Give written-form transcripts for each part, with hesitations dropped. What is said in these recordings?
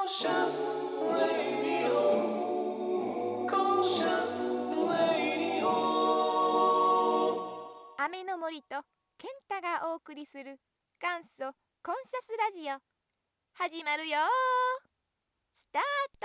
Conscious Radio Conscious Radio 雨の森と健太がお送りする元祖コンシャスラジオ始まるよ。スタート。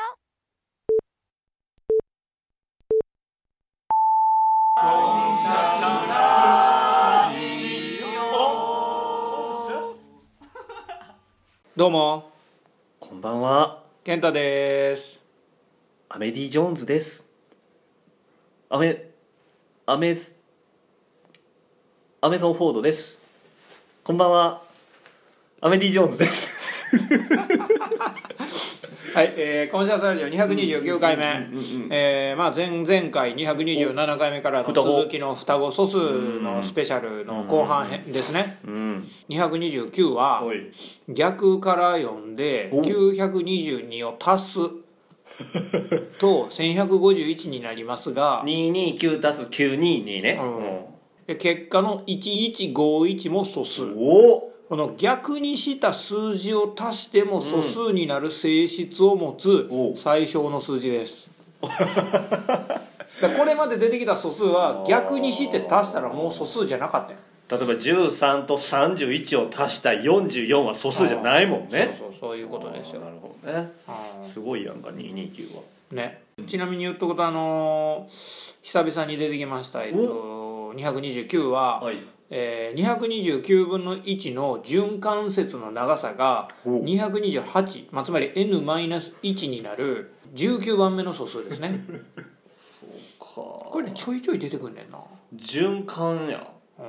どうもこんばんは、 健太です。 アメディ・ジョーンズです。アメソン・フォードです。こんばんは、アメディ・ジョーンズです。 はい、コンシャスラジオ229回目、前々回227回目からの続きの双子素数のスペシャルの後半編ですね。229は逆から読んで922を足すと1151になりますが、 229足す922ね、 結果の1151も素数。この逆にした数字を足しても素数になる性質を持つ最小の数字です。だこれまで出てきた素数は逆にして足したらもう素数じゃなかったよ。 例えば13と31を足した44は素数じゃないもんね。 そういうことですよ。 なるほどね。すごいやんか229はね。 ちなみに言っとくと久々に出てきました229は、229分の1の順関節の長さが228、つまり n-1 になる19番目の素数ですね。これでちょいちょい出てくんねんな。 循環や。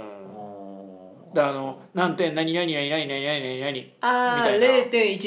何点何々何々何々何々みたいな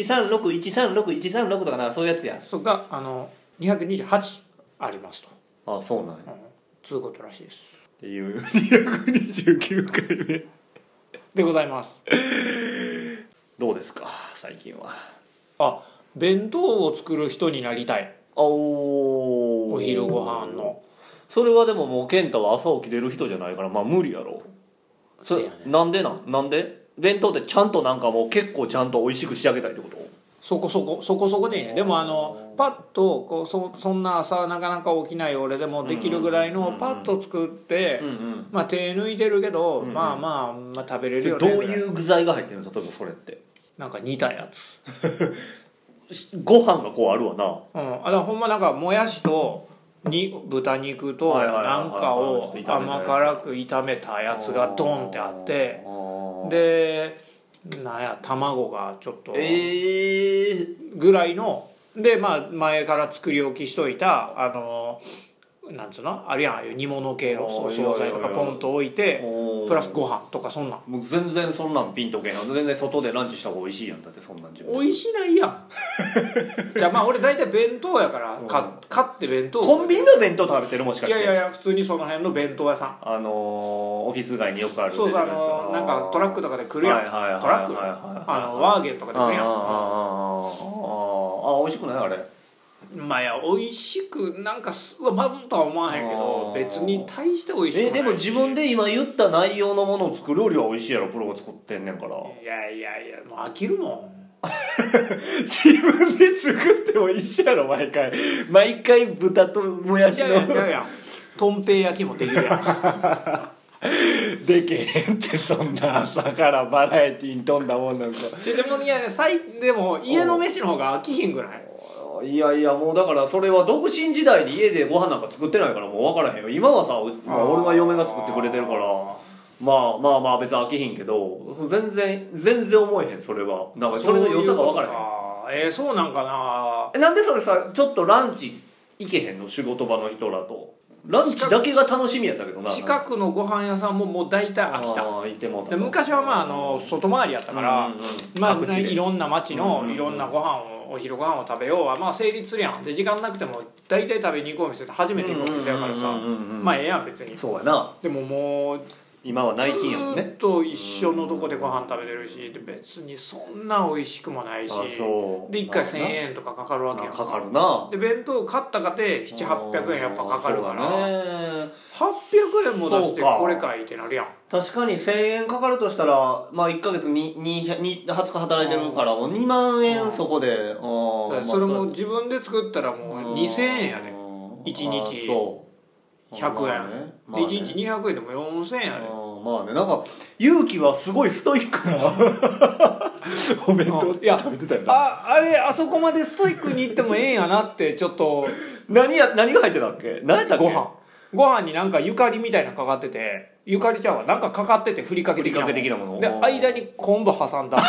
0.136136 とかな、そういうやつや。 それが228ありますと。 そうなんや、 つうことらしいですっていう229回目でございます。 どうですか最近は。 弁当を作る人になりたい。お昼ご飯の。 それはでももう健太は朝起きれる人じゃないから無理やろ。 そうやね。 なんで弁当ってちゃんともう結構ちゃんと美味しく仕上げたいってこと？そこそこでいいね。でもパッとそんな朝なかなか起きない俺でもできるぐらいのパッと作って、手抜いてるけど、食べれるよね。 どういう具材が入ってるの？例えばそれって煮たやつご飯がこうあるわな。 だからほんまもやしと豚肉となんかを甘辛く炒めたやつがドンってあって、で卵がちょっとぐらいので、前から作り置きしといたなんつうのあるやん、ああいう煮物系の惣菜とかポンと置いてプラスご飯とかそんなん。 もう全然そんなんピンとけへん。全然外でランチした方が美味しいやん。だってそんなん美味しないやん。じゃあ俺大体弁当やから買って弁当。 コンビニの弁当食べてる？もしかして。 いや普通にその辺の弁当屋さん、 オフィス街によくある。 そうなんかトラックとかで来るやん。トラックワーゲンとかで来るやん。 美味しくないあれ？ 美味しくまずとは思わへんけど別に大して美味しくない。 でも自分で今言った内容のものを作るよりは美味しいやろ。プロが作ってんねんから。いやもう飽きるもん。 自分で作っても一緒やろ。毎回豚ともやしの。 違うやん。とんぺい焼きもできるやん。 でけへんってそんな朝からバラエティに富んだもんなんか。 でも家の飯の方が飽きひんぐらい。 いやもうだからそれは独身時代に家でご飯なんか作ってないからもう分からへんよ。今はさ、俺は嫁が作ってくれてるから別に飽きひんけど全然思えへん。それはそれの良さが分からへん。 そうなんかな。 なんでそれさちょっとランチ行けへんの？仕事場の人らとランチだけが楽しみやったけどな。 近くのご飯屋さんももう大体飽きた。で昔は外回りやったから、いろんな町のいろんなご飯をお昼ご飯を食べようは成立するやん。で時間なくても大体食べに行こう店で初めて行くお店やからさ、ええやん別に。 そうやな。 でももう今は内勤やもんね。 ずっと一緒のとこでご飯食べてるし、で別にそんな美味しくもないし、で1回1000円とかかかるわけやんか。 かかるな。 で弁当買ったかて700、800円やっぱかかるから、800 円も出してそうかこれかいってなるやん。 確かに1000円かかるとしたらまあ1ヶ月に20日働いてるからもう2万円そこでそれも自分で作ったらもう2000円やで1日100円、 まあね 1日200円でも4000円やで。 まあね、なんか勇気はすごいストイックなお弁当いや食べてたよな。 あれあそこまでストイックにいってもええんやなってちょっと何が入ってたっけ？何やったっけ？ ご飯になんかゆかりみたいなのかかってて、ゆかりちゃんはなんかかかっててふりかけ的なもので間に昆布挟んだ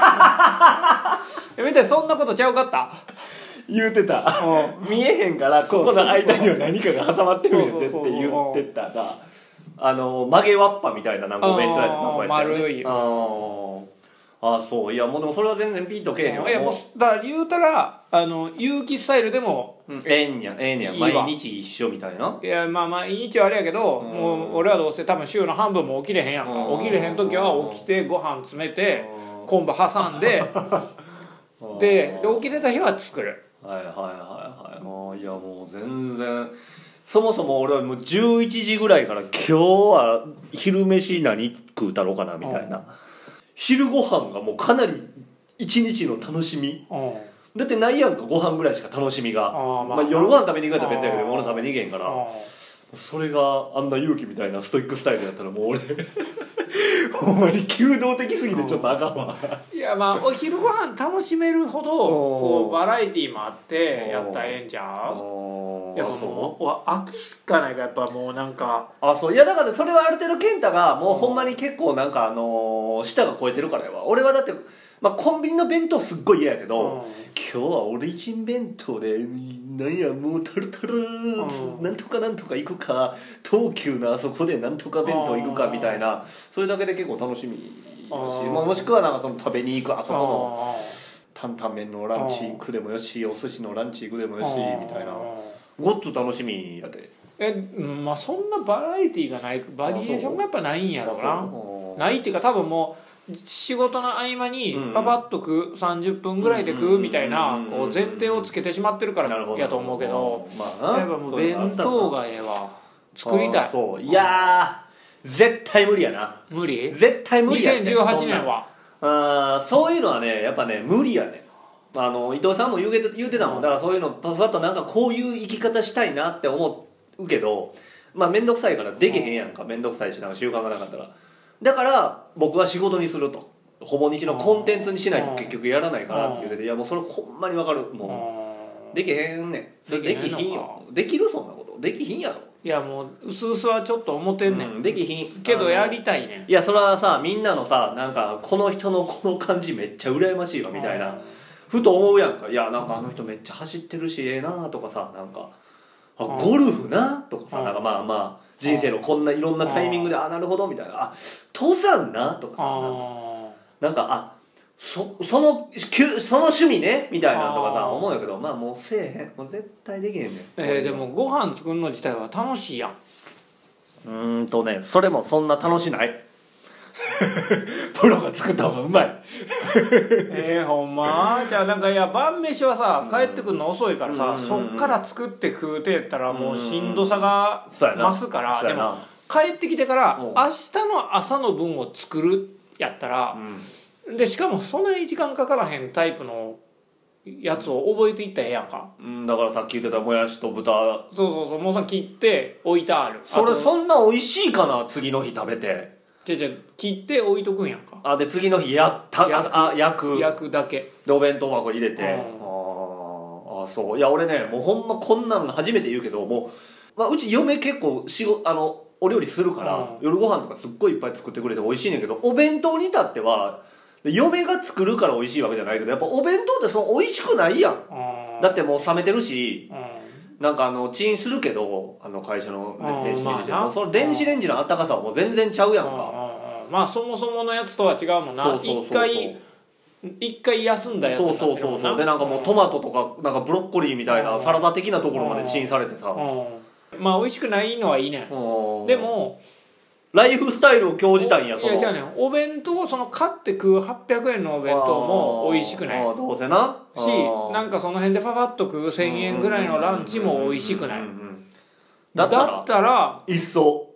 みたいな、そんなことちゃうかった言うてた。見えへんからここの間には何かが挟まってるんやでって言ってたな。曲げわっぱみたいななんかお弁当やった、 丸い。 そういやもうでもそれは全然ピンとけえへんわ。 いやもうだから言うたら有機スタイルでもええねや毎日一緒みたいな。 いやまあ毎日はあれやけど、もう俺はどうせ多分週の半分も起きれへんやんか。起きれへん時は起きてご飯詰めて昆布挟んでで起きれた日は作る。 はいいやもう全然そもそも俺はもう11時ぐらいから今日は昼飯何食うたろうかなみたいな、昼ご飯がもうかなり一日の楽しみ、だってないやんかご飯ぐらいしか楽しみが、まあ、夜ご飯食べに行くやったら別やけど俺食べに行けんから、それがあんな勇気みたいなストイックスタイルやったらもう俺ほんまに弓道的すぎてちょっとあかんわ。 いやまあお昼ご飯楽しめるほどこうバラエティーもあってやったらええんちゃう。やっぱもう飽きしかないからやっぱもうなんかそういやだからそれはある程度健太がもうほんまに結構なんか舌が超えてるからやわ。俺はだってまあコンビニの弁当すっごい嫌やけど、今日はオリジン弁当でなんやもうタルタルなんとかなんとか行くか東急のあそこでなんとか弁当行くかみたいな、それだけで結構楽しみだし、もしくはなんかその食べに行くあそこの担々麺のランチ行くでもよしお寿司のランチ行くでもよしみたいなごっつ楽しみやで。 まあそんなバラエティーがないバリエーションがやっぱないんやろな。ないっていうか多分もう仕事の合間にパパッと食う30分ぐらいで食うみたいなこう前提をつけてしまってるからやと思うけど、やっぱもう弁当がええわ作りたい。 いや絶対無理やな。 無理？ 絶対無理やね。 2018年はそういうのはねやっぱね無理やね。伊藤さんも言うてたもん。だからそういうのパフッとなんかこういう生き方したいなって思うけど、まあ面倒くさいからできへんやんか。面倒くさいしなんか習慣がなかったら。だから僕は仕事にすると、ほぼ日のコンテンツにしないと結局やらないからって言うてて、いやもうそれほんまにわかる。もうできへんねん。できひんよ。できるそんなことできひんやろ。 いやもう薄々はちょっと思ってんねん、 できひんけどやりたいねん。 いやそれはさみんなのさなんかこの人のこの感じめっちゃ羨ましいわみたいなふと思うやんか。いやなんかあの人めっちゃ走ってるしええなとかさ、なんかゴルフなとかさ、なんかまあ人生のこんないろんなタイミングでなるほどみたいな、登山なとかさ、なんかその趣味ねみたいなとかさ思うんやけど、まあもうせえへん、もう絶対できへんねん。 でもご飯作るの自体は楽しいやん。 それもそんな楽しないプロが作った方がうまいほんまじゃあなんかいや晩飯はさ帰ってくるの遅いからさ、そっから作って食うてやったらもうしんどさが増すから、でも帰ってきてから明日の朝の分を作るやったら、でしかもそんなに時間かからへんタイプのやつを覚えていったらええやんか。 だからさっき言ってたもやしと豚、 そうもうさ切って置いてある。 そんな美味しいかな次の日食べて。 じゃ切って置いとくんやんか。 で次の日焼くだけでお弁当箱入れて、そういや俺ねもうほんまこんなの初めて言うけどもう、うち嫁結構お料理するから、夜ご飯とかすっごいいっぱい作ってくれて美味しいねんけど、お弁当に至っては嫁が作るから美味しいわけじゃないけど、やっぱお弁当ってその美味しくないやん。だってもう冷めてるし、なんかチンするけど会社の電子レンジでもその電子レンジのあったかさはもう全然ちゃうやんか。 まあそもそものやつとは違うもんな。一回休んだやつになってるもんな。 でなんかもうトマトとかなんかブロッコリーみたいなサラダ的なところまでチンされてさ、 まあ美味しくないのはいいねん。でもライフスタイルを興じたんや。 いや違うねん、お弁当その買って食う800円のお弁当も美味しくないどうせなし、なんかその辺でパパッと食う1000円ぐらいのランチも美味しくない。だったら一層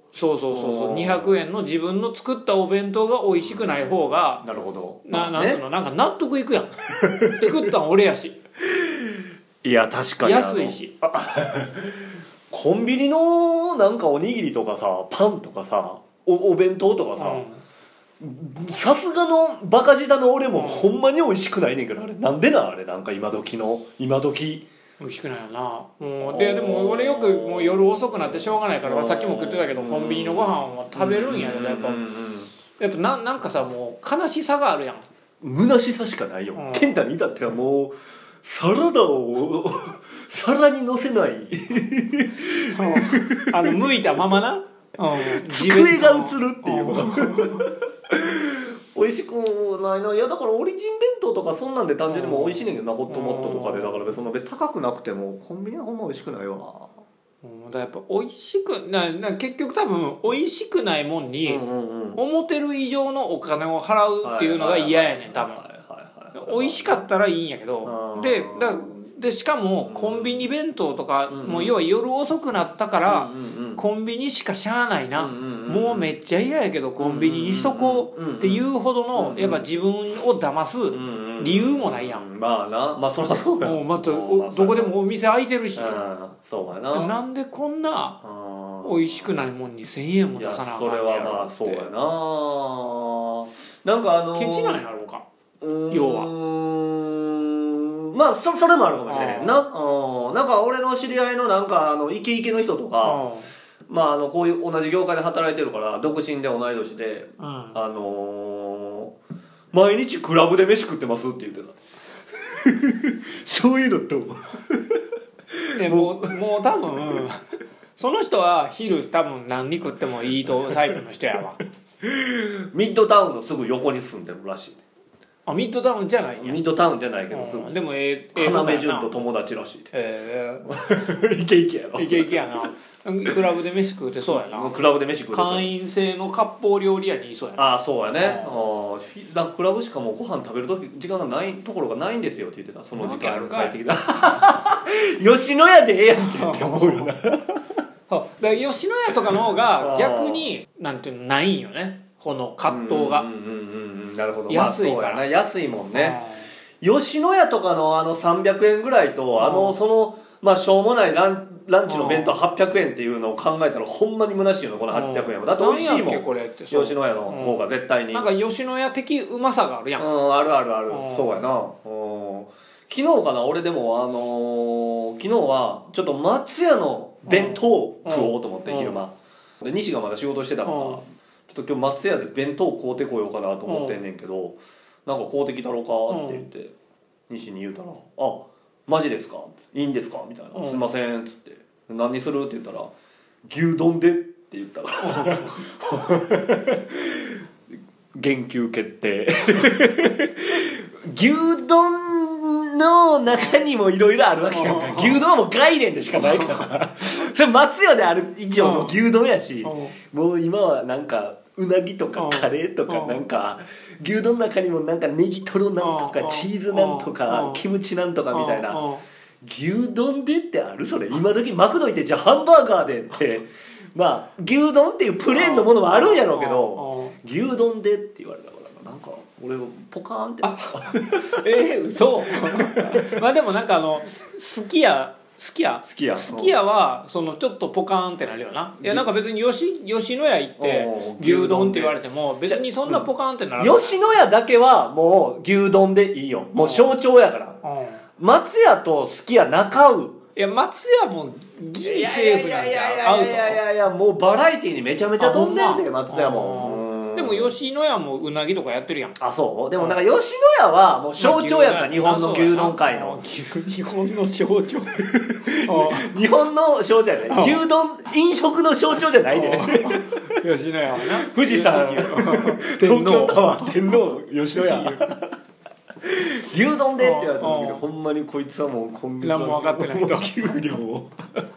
そう200円の自分の作ったお弁当が美味しくない方が、 なるほど。 なんつうの、なんか納得いくやん作ったん俺やしいや確かに安いし。 コンビニのなんかおにぎりとかさ、パンとかさ、お弁当とかさ、さすがのバカ舌の俺もほんまに美味しくないねんけど、あれなんであれなんか今時美味しくないよな。もうでも俺よくもう夜遅くなってしょうがないから、さっきも食ってたけどコンビニのご飯は食べるんやけど、やっぱなんかさ、もう悲しさがあるやん。 虚しさしかないよ。健太に至ってはもうサラダを皿に乗せない向いたままな、 机が映るっていうのが美味しくないな。いやだからオリジン弁当とかそんなんで単純にも美味しいねんけどな、ホットモットとかで。だからその高くなくてもコンビニはほんま美味しくないわ。 だからやっぱ美味しく結局多分美味しくないもんに思ってる以上のお金を払うっていうのが嫌やねん多分。美味しかったらいいんやけど、でしかもコンビニ弁当とか、もう要は夜遅くなったから、コンビニしかしゃあないな、もうめっちゃ嫌やけどコンビニにしとこうっていうほどのやっぱ自分を騙す理由もないやん。 まあな、まあそりゃそうや。 もうまたどこでもお店開いてるし、 そうやな。 なんでこんな美味しくないもんに1000円も出さなあかんねやろって。 それはまあそうやな。なんかケチなんやろうか、要は。 まあそれもあるかもしれへんな。なんか俺の知り合いのなんかイケイケの人とか、まあこういう同じ業界で働いてるから独身で同い年で、毎日クラブで飯食ってますって言ってたそういうのともう多分その人は昼多分何食ってもいいタイプの人やわミッドタウンのすぐ横に住んでるらしい。 ミッドタウンじゃないんや。 ミッドタウンじゃないけど、 でも要潤と友達らしいで。 イケイケやろ。 イケイケやな。クラブで飯食うてそうやな。 クラブで飯食うてそう。 会員制の割烹料理屋にいそうやな。 ああそうやね。だクラブしかもうご飯食べる時間がないところがないんですよって言ってた。その時間帰ってきた吉野家でええやんけって思うよな。 だから吉野家とかの方が逆になんていうのないんよね、この葛藤が。 なるほど。 安いから、 安いもんね。吉野家とかの300円ぐらいとそのまあしょうもないランチの弁当800円っていうのを考えたらほんまに虚しいよね、この800円は。だって美味しいもん、 これって吉野家の方が絶対に。 なんか吉野家的うまさがあるやん。 あるあるある。そうやな。昨日かな、俺でも昨日はちょっと松屋の弁当を食おうと思って昼間で、西がまだ仕事してたから、ちょっと今日松屋で弁当買うてこようかなと思ってんねんけど、なんか買うてきたろかって言って西に言うたら「あ、マジですか、いいんですか」みたいな「すいません」っつって「何にする?」って言ったら「牛丼で」って言ったから言及決定牛丼の中にもいろいろあるわけやんか。牛丼はもう概念でしかないからそれ松屋である以上の牛丼やし、もう今はなんかうなぎとかカレーとかなんか牛丼の中にもなんかネギトロなんとかチーズなんとかキムチなんとかみたいな、牛丼でってある？それ今時マクド行ってじゃあハンバーガーでってまあ牛丼っていうプレーンのものもあるんやろうけど、牛丼でって言われたからなんか俺ポカーンって嘘まあでもなんかすき家はそのちょっとポカーンってなるよな。いやなんか別に吉野家行って牛丼って言われても別にそんなポカーンってならない。 吉野家だけはもう牛丼でいいよ、もう象徴やから。松屋とすき家中う。 いや松屋もギリセーフなんちゃう？アウト。 いやもうバラエティにめちゃめちゃ飛んでるで松屋も。 でも吉野家もうなぎとかやってるやん。 あ、そう。でもなんか吉野家はもう象徴やから、日本の牛丼界の日本の象徴日本の象徴じゃない、牛丼飲食の象徴じゃないで吉野家はな、 富士山東京タワー天皇吉野家牛丼でって言われた時にほんまにこいつはもう今月何も分かってないと給料を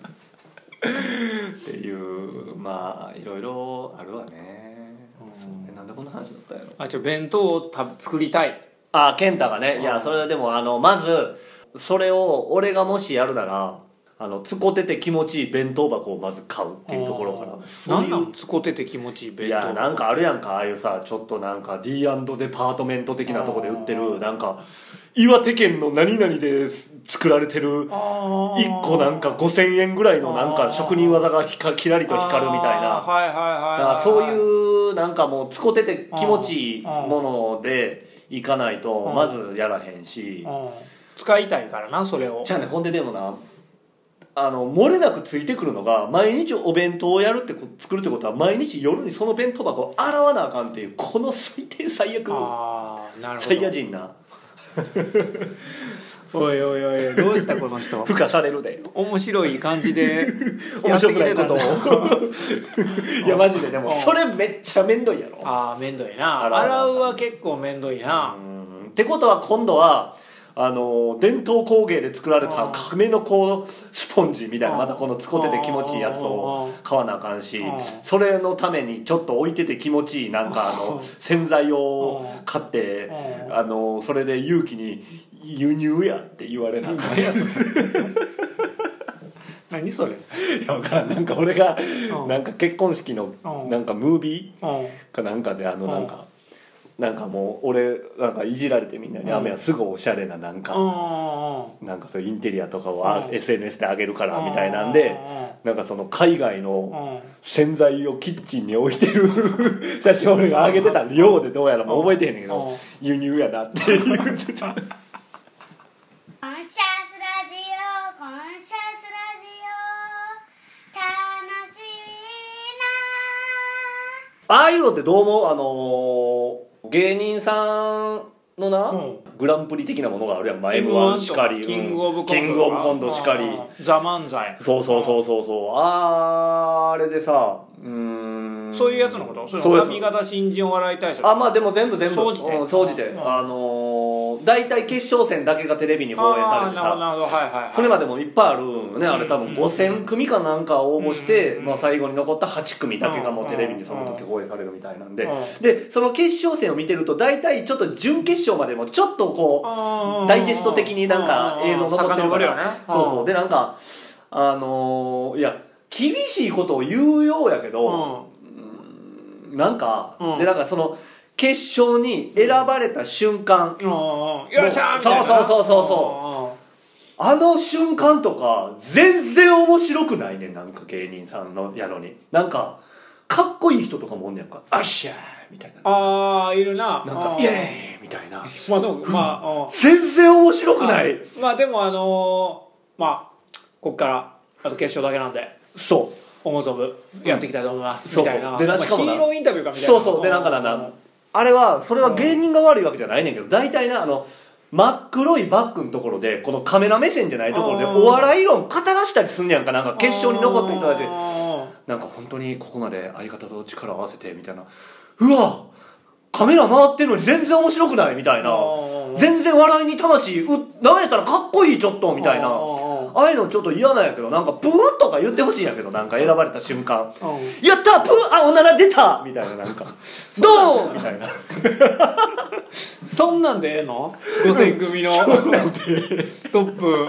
っていうまあいろいろあるわね。なんでこんな話だったんやろ。 弁当を作りたい。 健太がね、いやそれでもまずそれを俺がもしやるならつこてて気持ちいい弁当箱をまず買うっていうところからなんなんつこてて気持ちいい弁い当箱。 やなんかあるやんかああいうさちょっとなんか D& デパートメント的なとこで売ってるなんか岩手県の何々で作られてる1個なんか5000円ぐらいのなんか職人技がキラリと光るみたいなはいはいはいはい、 そういうなんかもうつこてて気持ちいいものでいかないとまずやらへんし使いたいからなそれを。 じゃあねほんででもな漏れなくついてくるのが毎日お弁当をやるって作るってことは毎日夜にその弁当箱を洗わなあかんっていうこの最低最悪なるほどサイヤ人なおいおいおいどうしたこの人付加されるで面白い感じで面白くないことをやってきてたんだいやマジででもそれめっちゃめんどいやろああめんどいな洗洗うは結構めんどいなってことは今度は伝統工芸で作られた亀のこうスポンジみたいなまたこのつこてて気持ちいいやつを買わなあかんしそれのためにちょっと置いてて気持ちいいなんか洗剤を買ってそれで勇気に輸入やって言われなあかんやつ何それいや分からんなんか俺がなんか結婚式のなんかムービーかなんかでなんかもう俺なんかいじられてみんなに雨はすぐおしゃれななんかそういうインテリアとかをSNS で上げるからみたいなんでなんかその海外の洗剤をキッチンに置いてる写真を俺が上げてた量でどうやらもう覚えてへんねんけど輸入やなって言ってたコンシャスラジオコンシャスラジオ楽しいなああいうのってどう思う芸人さんのな、グランプリ的なものがあるやん、M1 しかりキングオブコントしかりザ・漫才そうあれでさそういうやつのことその上方新人お笑い大賞まあでも全部総じて大体決勝戦だけがテレビに放映されてさそれまでもいっぱいあるよねあれ多分5000組かなんか応募して最後に残った8組だけがもうテレビにその時放映されるみたいなんででその決勝戦を見てると大体ちょっと準決勝までもちょっとこうダイジェスト的になんか映像残ってるからそうでなんかいや厳しいことを言うようやけどなんかでなんかその決勝に選ばれた瞬間よっしゃーみたいなそうあの瞬間とか全然面白くないねなんか芸人さんのやのになんかかっこいい人とかもおんねんかあっしゃーみたいないるななんかイエーイみたいなまあでも全然面白くないまあでもこっからあと決勝だけなんでそう思う存分やっていきたいと思いますみたいなでしかもヒーローインタビューかみたいなそうでなんかあれはそれは芸人が悪いわけじゃないねんけど大体な真っ黒いバッグのところでこのカメラ目線じゃないところでお笑い論語らしたりすんねやんかなんか決勝に残った人たちなんか本当にここまで相方と力を合わせてみたいなうわカメラ回ってるのに全然面白くないみたいな全然笑いに魂なんやったらかっこいいちょっとみたいなああいうのちょっと嫌なんやけどなんかプーとか言ってほしいんやけどなんか選ばれた瞬間やったプーおなら出たみたいななんかドーンみたいなそんなんでええの5000組のトップ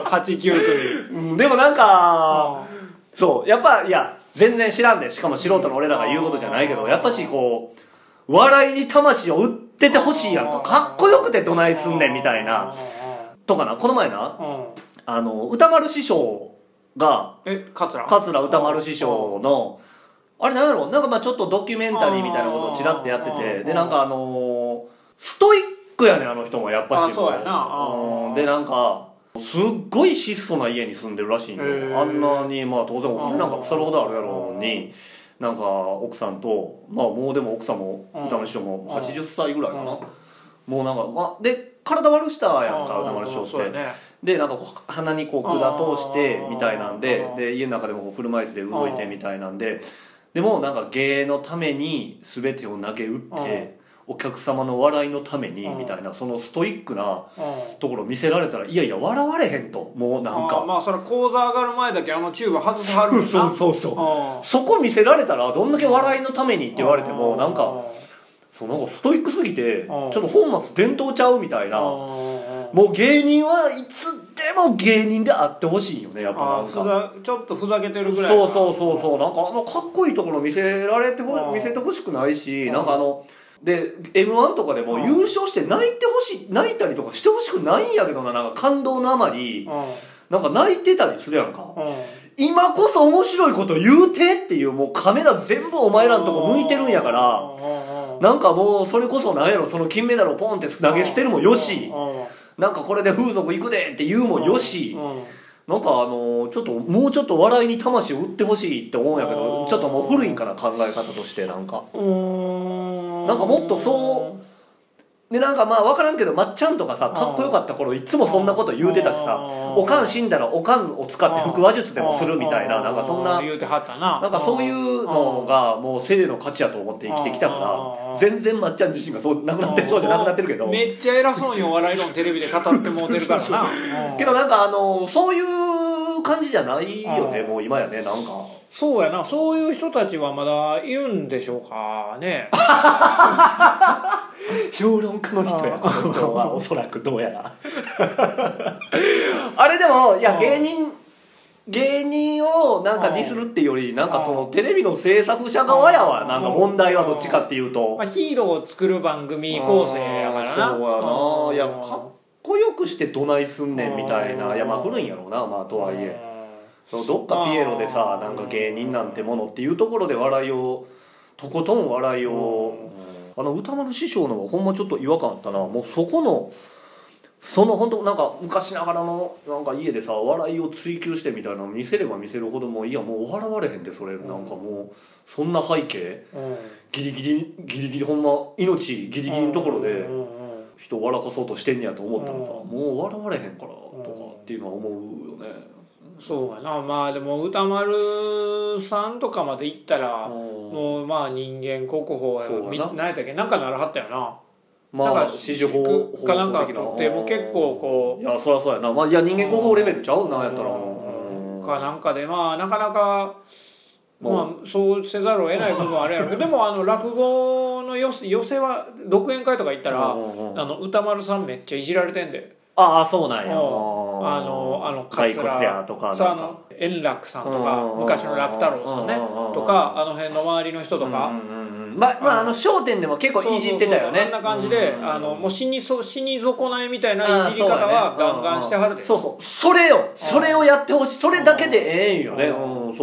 8、9組でもなんかそうやっぱいや全然知らんでしかも素人の俺らが言うことじゃないけどやっぱしこう笑いに魂を売っててほしいやんかかっこよくてどないすんねんみたいなとかなこの前な歌丸師匠が桂歌丸師匠のあれなんやろなんかまあちょっとドキュメンタリーみたいなことをちらってやっててでなんかストイックやねんあの人もやっぱしそうやなでなんかすっごい質素な家に住んでるらしいんよあんなにまあ当然お金なんか腐るほどあるやろうになんか奥さんとまあもうでも奥さんも歌丸師匠も80歳ぐらいかなもうなんかで体悪したやんか歌丸師匠ってでなんか鼻にこう管通してみたいなんで家の中でも車椅子で動いてみたいなんででもなんか芸のために全てを投げ打ってお客様の笑いのためにみたいなそのストイックなところ見せられたらいやいや笑われへんともうなんかまあそれ講座上がる前だけチューブ外さはるんだなそうそこ見せられたらどんだけ笑いのためにって言われてもなんかストイックすぎてちょっと本末転倒ちゃうみたいなもう芸人はいつでも芸人であってほしいよねやっぱなんかちょっとふざけてるぐらいそうなんかかっこいいところ見せてほしくないし、なんかで M1 とかでも優勝して泣いたりとかしてほしくないんやけどな、なんか感動のあまりなんか泣いてたりするやんか、今こそ面白いこと言うてっていう、もうカメラ全部お前らのとこ向いてるんやから、なんかもうそれこそなんやろ、その金メダルをポンって投げ捨てるもよし、なんかこれで風俗行くでって言うもよし、なんかちょっともうちょっと笑いに魂を売ってほしいって思うんやけど、ちょっともう古いんかな考え方として、なんかもっとそうで、なんかまあ分からんけど、まっちゃんとかさかっこよかった頃いつもそんなこと言うてたしさ、おかん死んだらおかんを使って腹話術でもするみたいな、なんかそんな言うてはったな、 なんかそういうのがもう生の価値やと思って生きてきたから、全然まっちゃん自身がそうなくなってそうじゃなくなってるけど、 めっちゃ偉そうにお笑い論テレビで語ってもうてるからなけどなんかそういう感じじゃないよね、もう今やね、なんかそうやな、そういう人たちはまだいるんでしょうかね評論家の人やこの人はおそらくどうやらあれでもいや芸人をなんかディスるっていうより、なんかそのテレビの制作者側やわ、なんか問題はどっちかっていうと、 まあ、ヒーローを作る番組構成やからな、 そうやな、いやかっこよくしてどないすんねんみたいな、いやまあ古いんやろうな、まあとはいえどっかピエロでさ、なんか芸人なんてものっていうところで笑いをとことん笑いを、歌丸師匠のほんまちょっと違和感あったな、もうそこの本当なんか昔ながらのなんか家でさ笑いを追求してみたいな見せれば見せるほどもういやもう笑われへんでそれ、なんかもうそんな背景、ギリギリほんま命ギリギリのところで人を笑かそうとしてんねやと思ったらさ、もう笑われへんからとかっていうのは思うよね。 そうやな、まあでも歌丸さんとかまで行ったらもうまあ人間国宝や何やったっけ、なんかならはったよな、 まあ支持法かなんかってもう結構こう、 いやそりゃそうやな、まあいや人間国宝レベルちゃうなやったらかなんかで、まあなかなかまあそうせざるを得ない部分はあれやろうけどでも落語の寄せは独演会とか行ったら歌丸さんめっちゃいじられてんで、 ああそうなんや、 桂とか円楽さんとか昔の楽太郎さんねとかあの辺の周りの人とか、 まあ笑点でも結構いじってたよね、 あんな感じでもう死に損ないみたいないじり方はガンガンしてはるで、 そうそれをやってほしい、それだけでええんよね、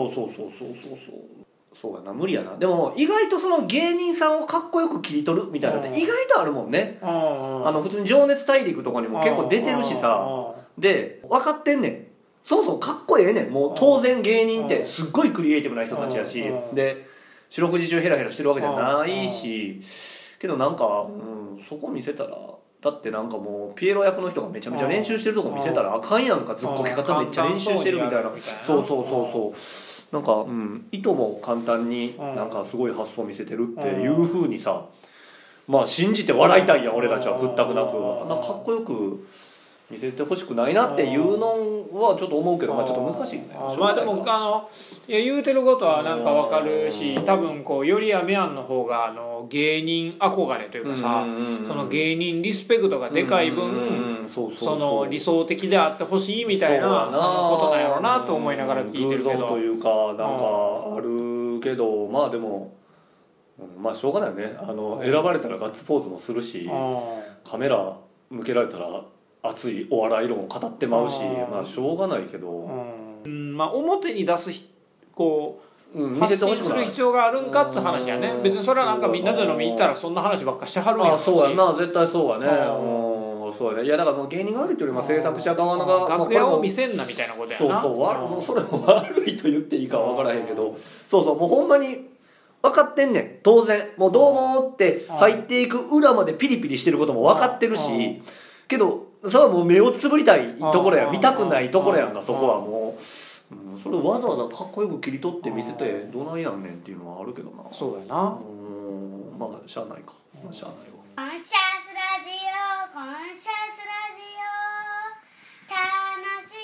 そうやな、無理やな。でも意外とその芸人さんをかっこよく切り取るみたいなのって意外とあるもんね。普通に情熱大陸とかにも結構出てるしさ、で分かってんねん、そもそもかっこええねん、もう当然芸人ってすっごいクリエイティブな人たちやし、で四六時中ヘラヘラしてるわけじゃないし、けどなんか、そこ見せたらだってなんかもうピエロ役の人がめちゃめちゃ練習してるとこ見せたらあかんやんか、ずっこけ方めっちゃ練習してるみたいな、そうなんか、いとも簡単になんかすごい発想見せてるっていう風にさ、まあ信じて笑いたいやん俺たちは屈託なく、なんかかっこよく見せてほしくないなっていうのはちょっと思うけど、まあちょっと難しいよね。 まあでもいや言うてることはなんかわかるし、多分こうよりやめやんの方が芸人憧れというかさ、その芸人リスペクトがでかい分その理想的であってほしいみたいなことなんやろうなと思いながら聞いてるけど、 というかなんかあるけど、まあでもまあしょうがないよね。選ばれたらガッツポーズもするし、カメラ向けられたら熱いお笑い論を語ってまうし、まあしょうがないけど、 まあ表に出すこう見せてほしくない、 発信する必要があるんかって話やね。別にそれはなんかみんなで飲み行ったらそんな話ばっかしてはるんやし。 そうやな、絶対そうやね。そうやね。いやだからもう芸人が悪いというよりも制作者側が楽屋を見せんなみたいなことやな。 もうそれも悪いと言っていいかは分からへんけど、もうほんまに分かってんねん、当然もうどうもって入っていく裏までピリピリしてることも分かってるし、けどそれはもう目をつぶりたいところや、見たくないところやんか、そこはもう、それをわざわざかっこよく切り取って見せてどないやんねんっていうのはあるけどな。 そうやな。 まあしゃあないか、しゃあないわ。 コンシャスラジオコンシャスラジオ楽し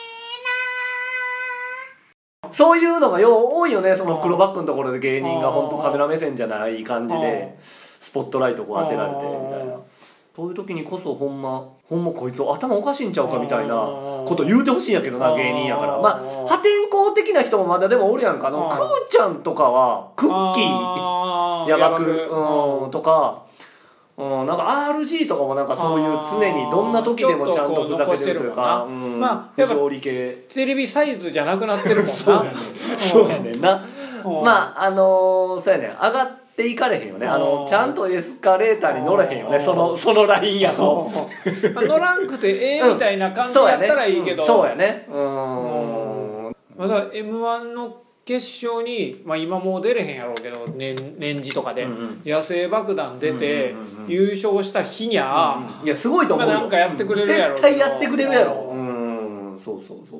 いな。 そういうのが多いよね、その黒バックのところで芸人が本当カメラ目線じゃない感じでスポットライトこう当てられてみたいな。 そういう時にこそほんまこいつ頭おかしいんちゃうかみたいなこと言うてほしいんやけどな、芸人やから。まあ破天荒的な人もまだでもおるやんか。クーちゃんとかはクッキーヤバくとか、なんか RG とかもなんかそういう常にどんな時でもちゃんとふざけてるというか、 まあやっぱ不条理系テレビサイズじゃなくなってるもんな。 そうやねんな。まあそうやねん、上がっていかれへんよね。ちゃんとエスカレーターに乗れへんよね、そのラインやと。 乗らんくてええみたいな感じやったらいいけど、 そうやね。 まだ M1 の決勝に、まあ、今もう出れへんやろうけど、年次とかで野生爆弾出て優勝した日にゃ、 いやすごいと思うよ。 なんかやってくれるやろ。 絶対やってくれるやろ。そう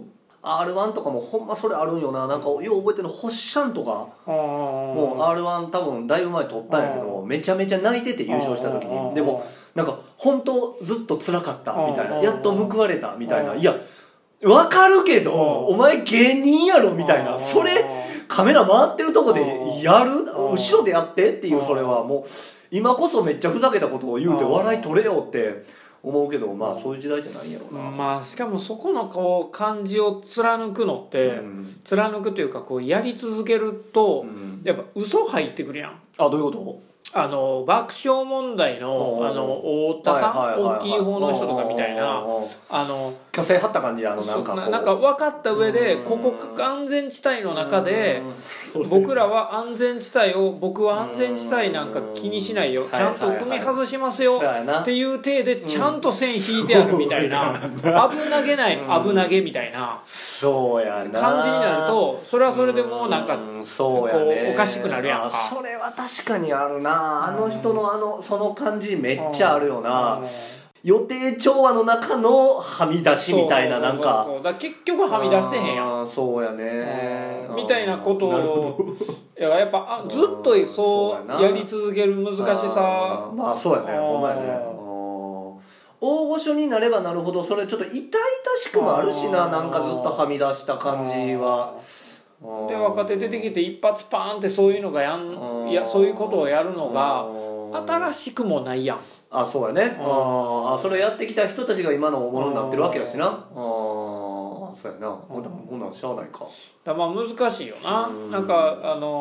R1 とかもほんまそれあるんよな。なんかよう覚えてるのホッシャンとかもう R1 多分だいぶ前取ったんやけど、めちゃめちゃ泣いてて優勝した時に、でもなんか本当ずっと辛かったみたいな、やっと報われたみたいな、いやわかるけどお前芸人やろみたいな、それカメラ回ってるとこでやる、後ろでやってっていう、それはもう今こそめっちゃふざけたことを言うて笑い取れよって思うけど、まあそういう時代じゃないんやろうな。 まあしかもそこのこう感じを貫くのって、貫くというかこうやり続けると、やっぱ嘘入ってくるやん。 どういうこと？ 爆笑問題の太田さん、大きい方の人とかみたいな虚勢張った感じ、なんか分かった上で、ここ安全地帯の中で僕らは安全地帯を、僕は安全地帯なんか気にしないよ、ちゃんと踏み外しますよっていう体でちゃんと線引いてあるみたいな、危なげない危なげみたいなそうやな感じになると、それはそれでもうなんかそうやね、 おかしくなるやんか。 それは確かにあるな。あの人のその感じめっちゃあるよな。予定調和の中のはみ出しみたいな、なんかだ結局はみ出してへんやん。 そうやねみたいなことをやっぱずっとそうやり続ける難しさ。 まあそうやね、ほんまやね。大御所になればなるほどそれちょっと痛々しくもあるしな、なんかずっとはみ出した感じは。 で若手出てきて一発パーンってそういうのがそういうことをやるのが新しくもないやん。 そうやね。それやってきた人たちが今の大物になってるわけやしな。そうやな。ほんなんしゃあないか。 まあ難しいよな。なんか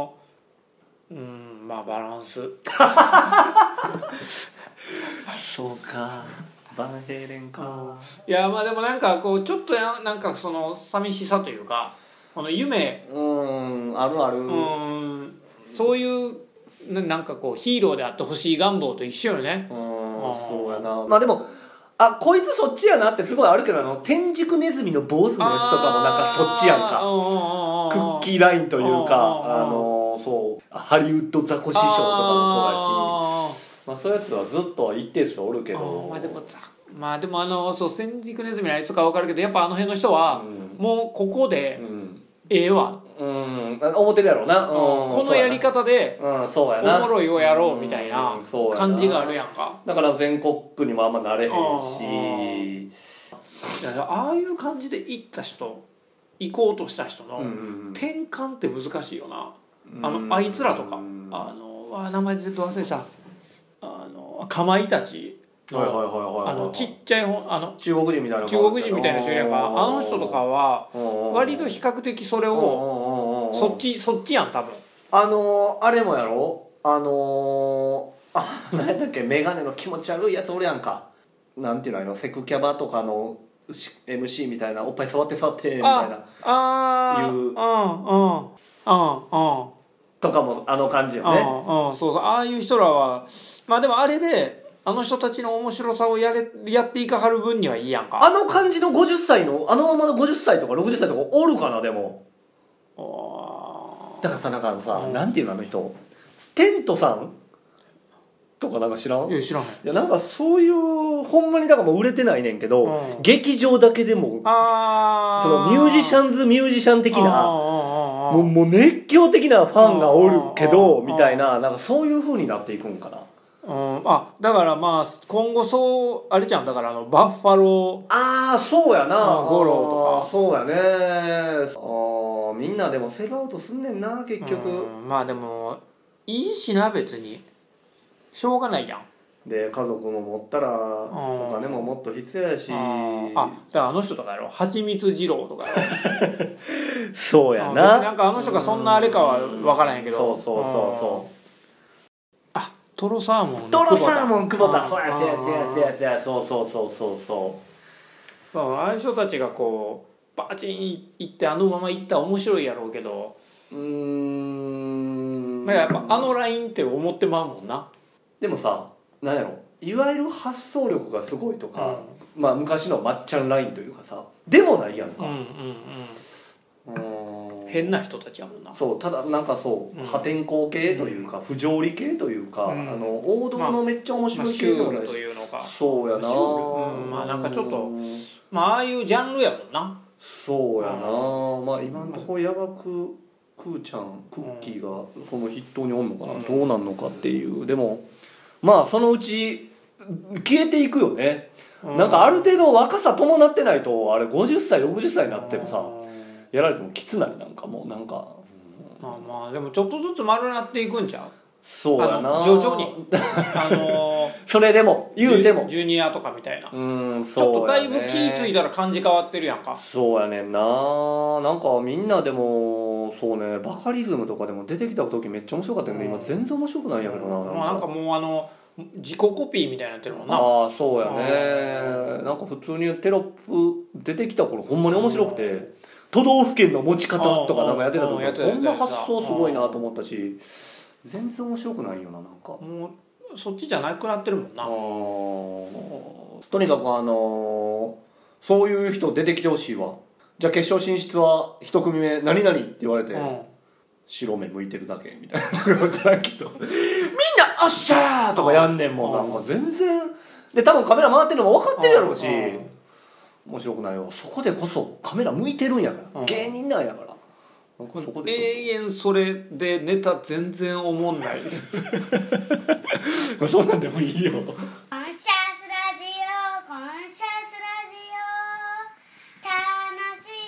まあバランスそうか、バンヘイレンか。 いやまあでもなんかこうちょっとなんかその寂しさというか、夢あるある。 そういうなんかこうヒーローであってほしい願望と一緒よね。 そうやな。まあでもこいつそっちやなってすごいあるけど、天竺ネズミの坊主のやつとかもなんかそっちやんか。クッキーラインというか、そうハリウッドザコシショウとかもそうだし、まあそういうやつはずっと一定数おるけど。 まあでもそう天竺ネズミのやつとか分かるけど、やっぱあの辺の人はもうここでええわ、 思ってるやろうな、 このやり方でそうやな、 おもろいをやろうみたいな感じがあるやんか。 だから全国区にもあんまなれへんし、 ああいう感じで行った人、行こうとした人の転換って難しいよな。あいつらとか名前でど忘れしたかまいたちのちっちゃい中国人みたいな人いるやんか。あの人とかは割と比較的それをそっちやん多分。 あれもやろ、何だっけ、メガネの気持ち悪いやつおるやんか。なんていうの、セクキャバとかの MC みたいな、おっぱい触ってみたいなとかも感じよね。 そうああいう人らはまあでもあれであの人たちの面白さをやっていかはる分にはいいやんか。 あの感じの50歳のままの50歳とか60歳とかおるかな。でもだからさ、なんかなんていうの、あの人テントさんとかなんか知らん？ いや知らん。 いやなんかそういうほんまにだからもう売れてないねんけど、劇場だけでもそのミュージシャン的なもう熱狂的なファンがおるけどみたいな、なんかそういう風になっていくんかな。 だからまあ今後そうあれじゃん、だからバッファローそうやな、 ゴロとかそうやね。みんなでもセルアウトすんねんな結局。 まあでもいいしな、別にしょうがないやん。 で家族も持ったらお金ももっと必要やし、 だからあの人とかやろ、蜂蜜二郎とかやろそうや別にな。 なんかあの人がそんなあれかは分からへんけど、 そうトロサーモンのトロサーモン久保田、 うんそうやそうああいう人たちがこうバチンいってあのままいったら面白いやろうけど、なんかやっぱあのラインって思ってまうもんな。 でもさ、なんやろ、いわゆる発想力がすごいとか、まあ昔のまっちゃんラインというかさ、でもないやんか。 変な人たちやもんな。 そう、ただなんかそう、破天荒系というか、不条理系というか、王道のめっちゃ面白い系シュールというのか、 そうやな、 まあなんかちょっとああいうジャンルやもんな。 そうやな、まあ今のところヤバくクーちゃんクッキーがその筆頭におんのかな、どうなんのかっていう。でもまあそのうち消えていくよね、なんかある程度若さ伴ってないと、あれ50歳60歳になってもさやられてもきつない、なんかもうなんか、 まあでもちょっとずつ丸なっていくんちゃう。 そうやな、 徐々にそれでも言うてもジュニアとかみたいな、 そうちょっとだいぶ気ぃついたら感じ変わってるやんか。 そうやねんな、なんかみんなでもそうね、バカリズムとかでも出てきた時めっちゃ面白かったけど、今全然面白くないんやけどな、 なんかもう自己コピーみたいになってるもんな。 ああそうやね、なんか普通にテロップ出てきた頃ほんまに面白くて、都道府県の持ち方とかなんかやってた時ほんま発想すごいなと思ったし、全然面白くないよな、なんかもうそっちじゃなくなってるもんな。 とにかくそういう人出てきてほしいわ。じゃあ決勝進出は一組目何々って言われて、白目向いてるだけみたいな分からんけどみんな「あっしゃー!」とかやんねんもん、なんか全然で、多分カメラ回ってるのも分かってるやろうし、面白くないよ。そこでこそカメラ向いてるんやから、芸人なんやから、そこで永遠それでネタ全然おもんないそうなんでもいいよ。 コンシャスラジオコンシャスラジオ楽しい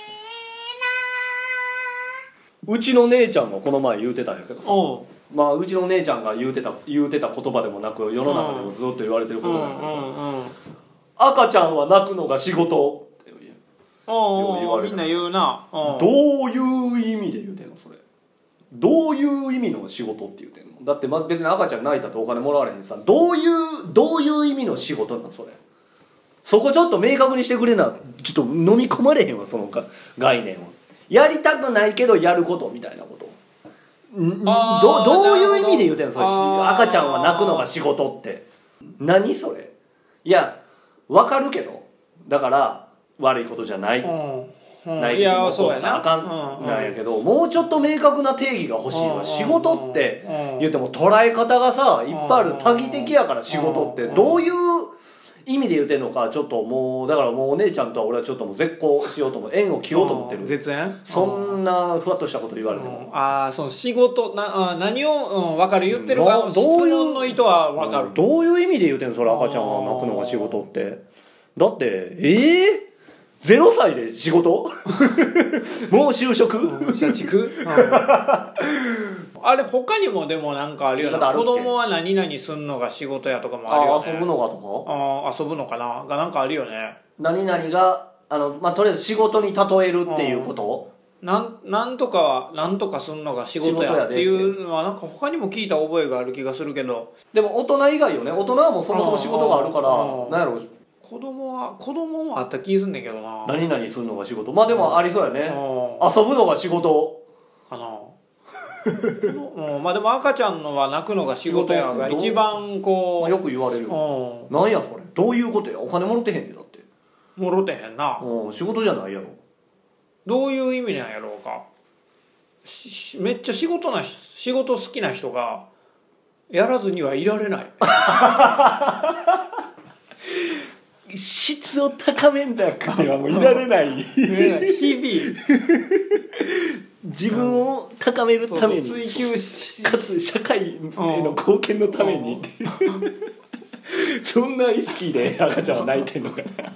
うちの姉ちゃんがこの前言うてたんやけどさ、まあうちの姉ちゃんが言うてた言葉でもなく、世の中でもずっと言われてることなんだけど、赤ちゃんは泣くのが仕事って言われる。 みんな言うな。 どういう意味で言うてんのそれ。どういう意味の仕事って言うてんの。だってまず別に赤ちゃん泣いたってお金もらわれへんさ、どういう意味の仕事なのそれ。そこちょっと明確にしてくれな。ちょっと飲み込まれへんわ、その概念は。やりたくないけどやることみたいなこと。どういう意味で言うてんのそれ。赤ちゃんは泣くのが仕事って何それ。いや分かるけど、だから悪いことじゃない、ないけどそうやな、 あかんなんやけど、もうちょっと明確な定義が欲しいわ。仕事って言っても捉え方がさいっぱいある、多義的やから。仕事ってどういう意味で言うてんのか、ちょっともうだからもうお姉ちゃんとは俺はちょっともう絶交しようと思う、縁を切ろうと思ってる。 絶縁。 そんなふわっとしたこと言われても、 その仕事何を分かる言ってるか、質問の意図は分かる。 どういう意味で言うてんのそれ。赤ちゃんは泣くのが仕事って。だって0歳で仕事もう就職社畜あれ他にもでもなんかあるよな。子供は何々すんのが仕事やとかもあるよね。 遊ぶのかとか遊ぶのかながなんかあるよね。 何々がとりあえず仕事に例えるっていうこと、 なんとかはなんとかすんのが仕事やっていうのはなんか他にも聞いた覚えがある気がするけど、 でも大人以外よね。大人はもうそもそも仕事があるからなんやろ。 子供もあった気すんねんけどな。 何々するのが仕事、まあでもありそうやね。遊ぶのが仕事かなまあでも赤ちゃんのは泣くのが仕事やが一番こう、 よく言われるよ。なんやこれどういうことや。お金もろてへんでだって。 もろてへんな。 仕事じゃないやろ。 どういう意味なんやろうか。めっちゃ仕事好きな人がやらずにはいられない質を高めんだくてはもういられない日々 自分を高めるために、 追求しかつ社会への貢献のためにそんな意識で赤ちゃんは泣いてんのかな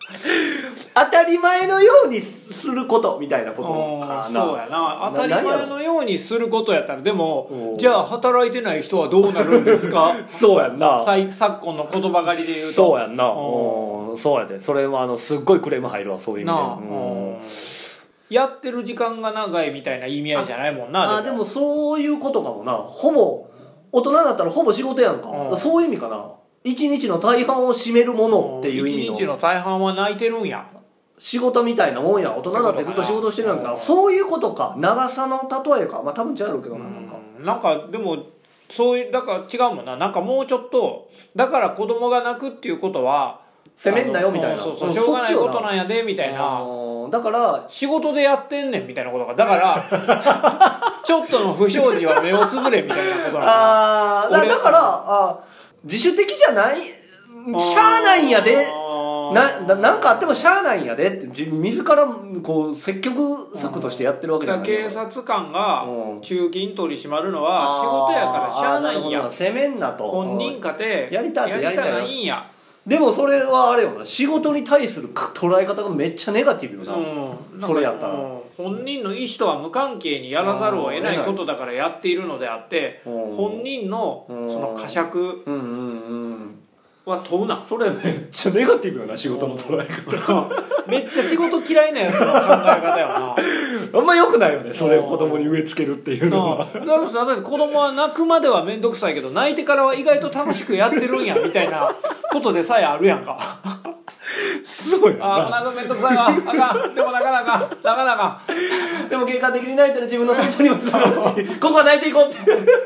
当たり前のようにすることみたいなことかな。 そうやな。当たり前のようにすることやったら、でもじゃあ働いてない人はどうなるんですか？ そうやんな。 昨今の言葉狩りで言うと。 そうやんな。そうやで。それはすっごいクレーム入るわ、そういう意味で。 やってる時間が長いみたいな意味合いじゃないもんな。 でもそういうことかもな。ほぼ大人だったらほぼ仕事やんか。そういう意味かな。一日の大半を占めるものっていう意味の。 一日の大半は泣いてるんや。 仕事みたいなもんや。大人だってずっと仕事してるやんか。そういうことか。長さの例えか。まあ多分違うけどな。 なんかでもそういうだから違うもんな。なんかもうちょっとだから子供が泣くっていうことは責めんなよみたいな。 そうしょうがないことなんやでみたいな。 だから仕事でやってんねんみたいなことがだからちょっとの不祥事は目をつぶれみたいなことなの。 だから自主的じゃない、しゃあないんやで。なんかあってもしゃあないんやでって自らこう積極策としてやってるわけじゃない。 警察官が中金取り締まるのは仕事やからしゃあないんや。 責めんなと。 本人かてやりたないんや。 でもそれはあれよな、仕事に対する捉え方がめっちゃネガティブよな、それやったら。 本人の意思とは無関係にやらざるを得ないことだからやっているのであって、本人のその呵責は問うな。 それめっちゃネガティブよな、仕事の捉え方。 めっちゃ仕事嫌いなやつの考え方よな。 あんま良くないよね、それを子供に植え付けるっていうのは。 だって子供は泣くまでは面倒くさいけど泣いてからは意外と楽しくやってるんやみたいなことでさえあるやんか。 すごいよな。 なんか面倒くさいわ、あかん、でもなかなかでも結果的に泣いたら自分の成長にもつながるし、ここは泣いていこうって。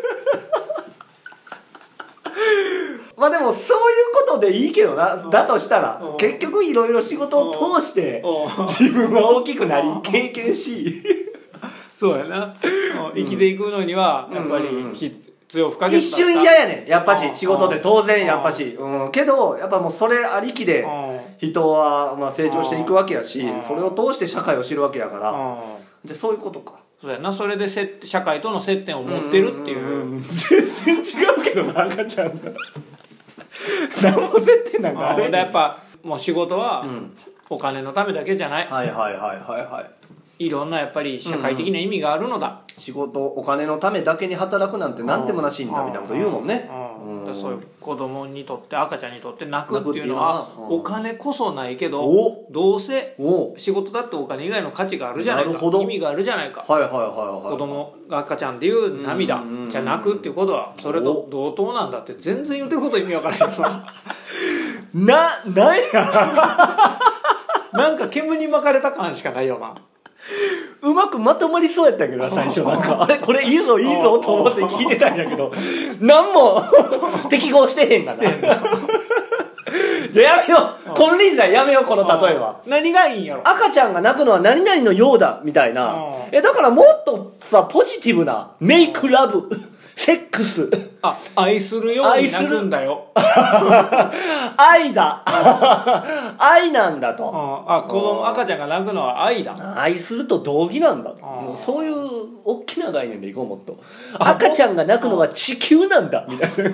まあでもそういうことでいいけどな。だとしたら結局いろいろ仕事を通して自分は大きくなり経験し、 そうやな、生きていくのにはやっぱり必要不可欠だった。 一瞬嫌やねんやっぱし、仕事って当然やっぱし、けどやっぱもうそれありきで人はまあ成長していくわけやし、それを通して社会を知るわけやから、じゃあそういうことか。 そうやな。それで社会との接点を持ってるっていう。 全然違うけどな、赤ちゃんが何も接点なんかあれ。 やっぱもう仕事はお金のためだけじゃない。いろんなやっぱり社会的な意味があるのだ。 仕事お金のためだけに働くなんて何でもなしんだみたいなこと言うもんね。 そういう子供にとって赤ちゃんにとって泣くっていうのはお金こそないけどどうせ仕事だってお金以外の価値があるじゃないか、意味があるじゃないか。子供が赤ちゃんでいう涙じゃ泣くっていうことはそれと同等なんだって全然言ってること意味わからないなんやなんか煙に巻かれた感しかないよな。 うまくまとまりそうやったけどな、最初なんかあれこれいいぞと思って聞いてたんやけど何も適合してへんがな。じゃあやめよう、金輪際やめよう、この例えは。 何がいいんやろ。 赤ちゃんが泣くのは何々のようだみたいな。だからもっとさポジティブなメイクラブセックス、 愛するように泣くんだよ。 愛だ愛なんだと。 子供赤ちゃんが泣くのは愛だ。 愛すると同義なんだと。もうそういう大きな概念でいこう。もっと赤ちゃんが泣くのは地球なんだみたいな。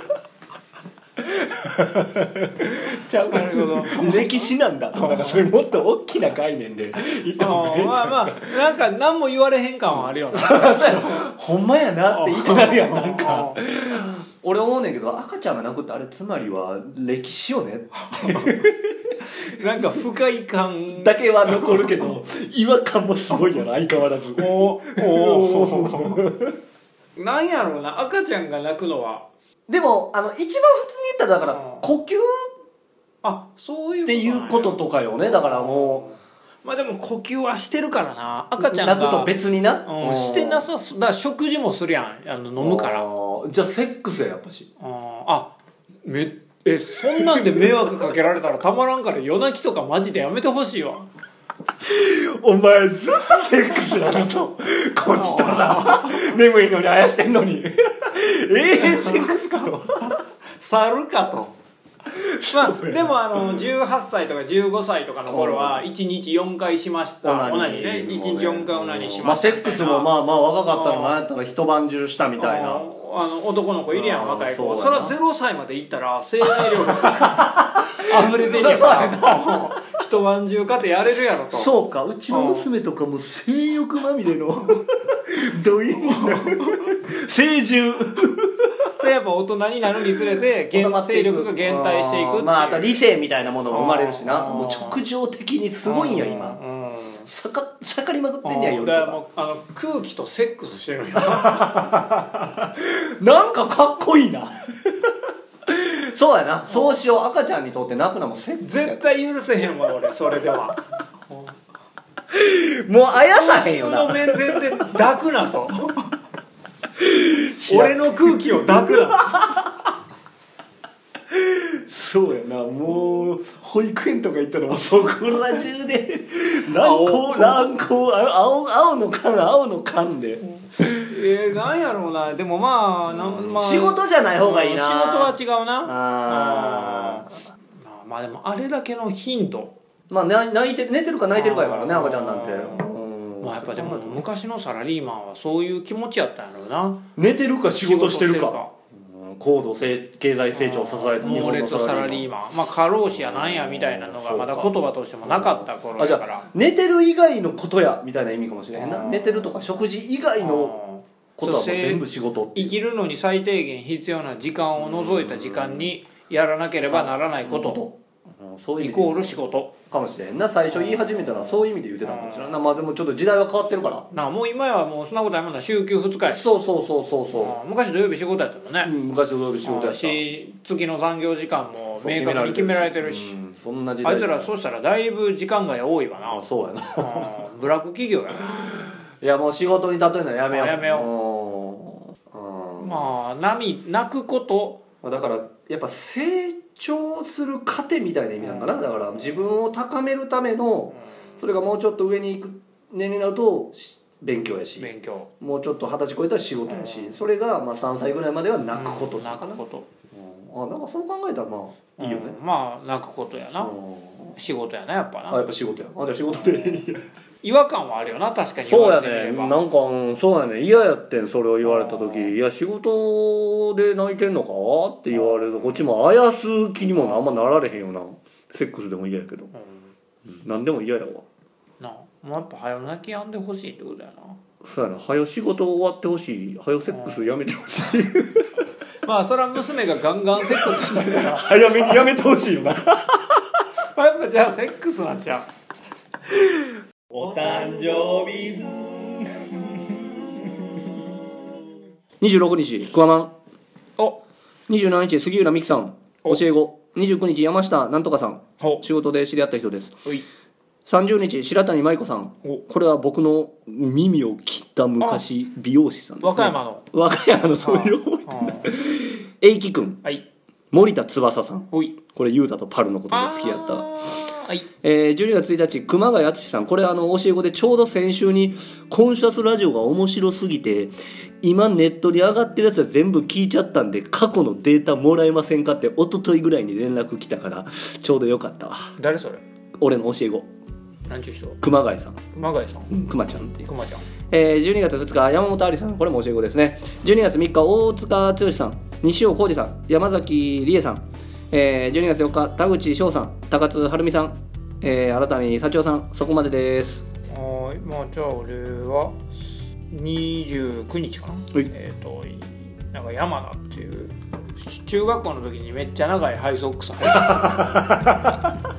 ちゃうかなるほど。歴史なんだとか、それもっと大きな概念で言った方がいいんじゃないか。 なんか何も言われへん感はあるよな。 ほんまやなって言いたなるやん。なんか俺思うねんけど、赤ちゃんが泣くってあれつまりは歴史よねってなんか不快感だけは残るけど違和感もすごいやろ相変わらず。 なんやろうな、赤ちゃんが泣くのは。 でも一番普通に言ったらだから呼吸そういうっていうこととかよね。だからもうまあでも呼吸はしてるからな、赤ちゃんが泣くと別にな、 してなさそうだから。食事もするやん、飲むから。 じゃあセックスやっぱし。 そんなんで迷惑かけられたらたまらんから夜泣きとかマジでやめてほしいわ。 お前ずっとセックスやなとこっちとら眠いのにあやしてんのにセックスかと猿かと。でも18歳とか15歳とかの頃は1日4回しました。オナニーね、1日4回オナニーしました。 セックスもまあ若かったら何やったら一晩中したみたいな。 男の子いるやん、若い子。それは0歳までいったら生命力が溢れてんやから一一晩中かってやれるやろと。 そうか、うちの娘とかも性欲まみれのどういう成獣それやっぱ大人になるにつれて勢力が減退していくっていう。 まああと理性みたいなものも生まれるしな。 うんもう直情的にすごいんや今。盛りまくってんねや夜とか。 だからもう空気とセックスしてるんや。 なんかかっこいいな。そうやな、そうしよう。赤ちゃんにとって泣くのもセックスや絶対許せへんわ俺それでは。 もうあやさへんよな。 公衆の面前で抱くなと。俺の空気を抱くな。 そうやな、もう保育園とか行ったらもうそこら中で乱行青の缶で、 なんやろうな。でもまあ仕事じゃない方がいいな。 仕事は違うな。まあでもあれだけの頻度、 まあ寝てるか泣いてるかやからね、赤ちゃんなんて。 まあやっぱでも昔のサラリーマンはそういう気持ちやったんやろうな。 寝てるか仕事してるか。高度経済成長を支えた日猛本の烈サラリーマン、まあ過労死やなんやみたいなのがまだ言葉としてもなかった頃だから。 寝てる以外のことやみたいな意味かもしれへんな。寝てるとか食事以外のことはもう全部仕事。 生きるのに最低限必要な時間を除いた時間にやらなければならないことイコール仕事かもしれんな。最初言い始めたのはそういう意味で言ってたかもしれんな。まあでもちょっと時代は変わってるからな。もう今はもうそんなことやめたら週休2日やし。 そう昔土曜日仕事やったもんね、 昔土曜日仕事やったし、月の残業時間も明確に決められてるし、 そんな時代あいつらそうしたらだいぶ時間外多いわな。 そうやな。 ブラック企業やな。 いやもう仕事に例えるのやめよう。 やめよまあ泣くことだからやっぱ成長する糧みたいな意味なんかな。だから自分を高めるための、それがもうちょっと上に行く年になると勉強やし、もうちょっと20歳超えたら仕事やし、それがまあ3歳ぐらいまでは泣くこと泣くこと、 なんかそう考えたらまあいいよね。 まあ泣くことやな。仕事やなやっぱな。 やっぱ仕事や。じゃあ仕事で違和感はあるよな確かに。 そうやね。なんかそうやね。嫌やってんそれを言われた時、いや仕事で泣いてんのかって言われるとこっちもあやす気にもあんまなられへんよな。セックスでも嫌やけど、何でも嫌やわな。もうやっぱ早泣きやんでほしいってことやな。 そうやな。早仕事終わってほしい。早セックスやめてほしい。 まあそれは娘がガンガンセックスしてるから早めにやめてほしいよな。 やっぱじゃあセックスなんちゃう。 お誕生日26日クワマン、27日杉浦美樹さん教え子、29日山下なんとかさん仕事で知り合った人です。30日白谷舞子さん、これは僕の耳を切った昔美容師さんですね。和歌山のそういう英樹くん、森田翼さん、これ雄太とパルのことで付き合った。12月1日熊谷敦さん、これ教え子でちょうど先週にコンシャスラジオが面白すぎて今ネットに上がってるやつは全部聞いちゃったんで過去のデータもらえませんかって一昨日ぐらいに連絡来たからちょうどよかったわ。 誰それ？ 俺の教え子。 何ちゅう人？ 熊谷さん。 熊谷さん。 熊ちゃんっていう。 熊ちゃん。 12月2日山本有さん、これも教え子ですね。12月3日大塚剛さん、西尾浩二さん、山崎理恵さん、12月4日田口翔さん、高津晴美さん、新たに幸男さん、そこまでです。 まあじゃあ俺は29日かな。なんか山名っていう中学校の時にめっちゃ長いハイソックス履いてた。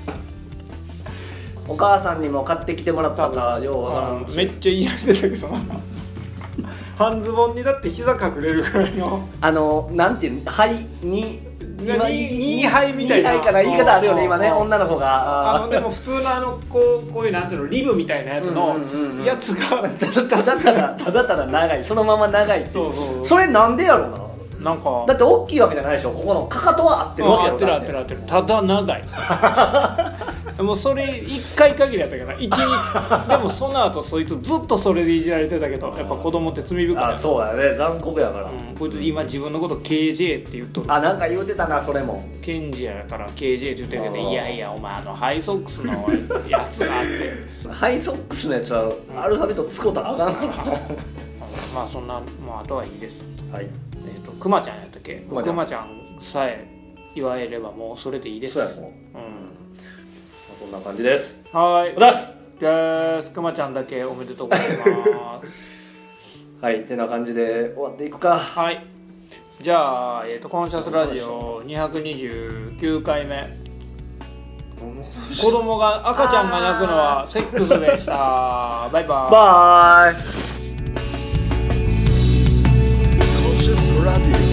お母さんにも買ってきてもらったんだようわからん。 めっちゃ嫌でたけどな。半ズボンにだって膝隠れるくらいのなんていうの、肺に 2杯みたいな言い方あるよね今ね、女の子が。 でも普通のこういうなんていうのリブみたいなやつのやつがただただ長い、そのまま長いっていう。それなんでやろうな。 なんかだって大きいわけじゃないでしょ。ここのかかとは合ってるわけやろ。 合ってる。ただ長い。もうそれ1回限りやったから1日。でもその後そいつずっとそれでいじられてたけど、やっぱ子供って罪深い。 そうやね、残酷やから。 こいつ今自分のこと KJ って言っとる。 なんか言うてたな。それもケンジやから KJ って言ってるけど、いやいやお前ハイソックスのやつがあってハイソックスのやつはアルファベット使うたらあかんから。 まあそんな、あとはいいです。くまちゃんやったっけ。くまちゃんさえ言われればもうそれでいいです。 そうやもう。 そんな感じです。 はいおだす。 じゃあくまちゃんだけおめでとうございますはいってな感じで終わっていくか。 はいじゃあ、コンシャスラジオ229回目子供が赤ちゃんが泣くのはセックスでしたバイバイバイ。 Conscious Radio.